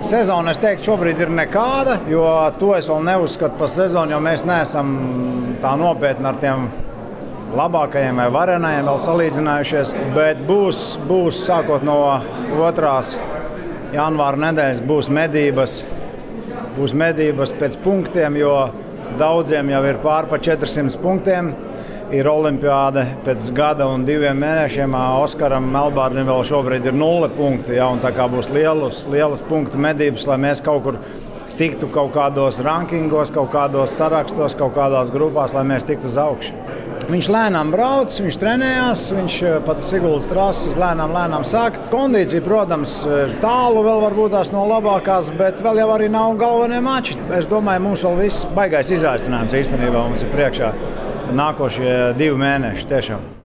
Sezona, es teiktu, šobrīd ir nekāda, jo to es vēl neuzskatu par sezonu, jo mēs neesam tā nopietni ar tiem labākajiem vai varenajiem vēl salīdzinājušies. Bet būs sākot no 2. janvāra nedēļas, būs medības pēc punktiem, jo daudziem jau ir pār pa 400 punktiem. Ir olimpiāde pēc gada un 2 mēnešiem. Oskaram Melbārnim vēl šobrīd ir 0 punkti. Ja, tā kā būs lielas punktu medības, lai mēs kaut kur tiktu kaut kādos rankingos, kaut kādos sarakstos, kaut kādās grupās, lai mēs tiktu uz augšu. Viņš lēnām brauc, viņš trenējās, viņš pat Siguldas trases lēnām sāk. Kondīcija, protams, tālu vēl varbūt tās no labākās, bet vēl jau arī nav galvenie mači. Es domāju, mums vēl viss baigais izaicinājums īstenībā mums ir priekšā. Nākošie 2 mēneši tiešām.